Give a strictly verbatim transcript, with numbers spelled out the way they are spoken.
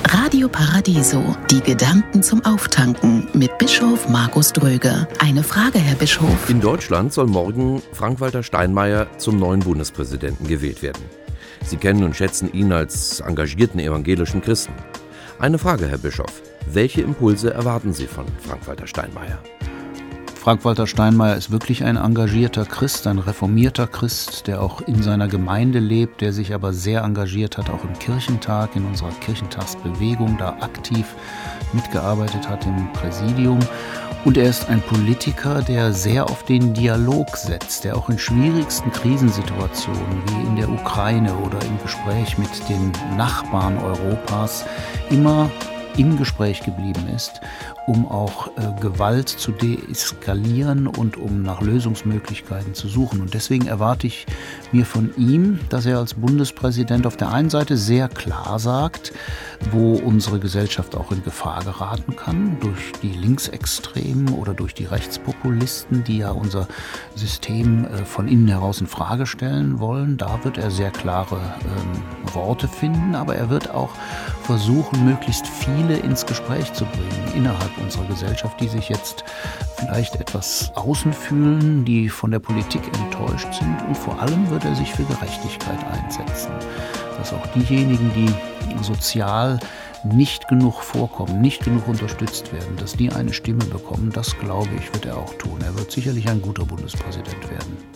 Radio Paradiso, die Gedanken zum Auftanken mit Bischof Markus Dröge. Eine Frage, Herr Bischof. In Deutschland soll morgen Frank-Walter Steinmeier zum neuen Bundespräsidenten gewählt werden. Sie kennen und schätzen ihn als engagierten evangelischen Christen. Eine Frage, Herr Bischof. Welche Impulse erwarten Sie von Frank-Walter Steinmeier? Frank-Walter Steinmeier ist wirklich ein engagierter Christ, ein reformierter Christ, der auch in seiner Gemeinde lebt, der sich aber sehr engagiert hat, auch im Kirchentag, in unserer Kirchentagsbewegung, da aktiv mitgearbeitet hat im Präsidium. Und er ist ein Politiker, der sehr auf den Dialog setzt, der auch in schwierigsten Krisensituationen wie in der Ukraine oder im Gespräch mit den Nachbarn Europas immer im Gespräch geblieben ist, um auch äh, Gewalt zu deeskalieren und um nach Lösungsmöglichkeiten zu suchen. Und deswegen erwarte ich mir von ihm, dass er als Bundespräsident auf der einen Seite sehr klar sagt, wo unsere Gesellschaft auch in Gefahr geraten kann, durch die Linksextremen oder durch die Rechtspopulisten, die ja unser System äh, von innen heraus in Frage stellen wollen. Da wird er sehr klare ähm, Worte finden, aber er wird auch versuchen, möglichst viele ins Gespräch zu bringen innerhalb unserer Gesellschaft, die sich jetzt vielleicht etwas außen fühlen, die von der Politik enttäuscht sind. Und vor allem wird er sich für Gerechtigkeit einsetzen, dass auch diejenigen, die sozial nicht genug vorkommen, nicht genug unterstützt werden, dass die eine Stimme bekommen. Das, glaube ich, wird er auch tun. Er wird sicherlich ein guter Bundespräsident werden.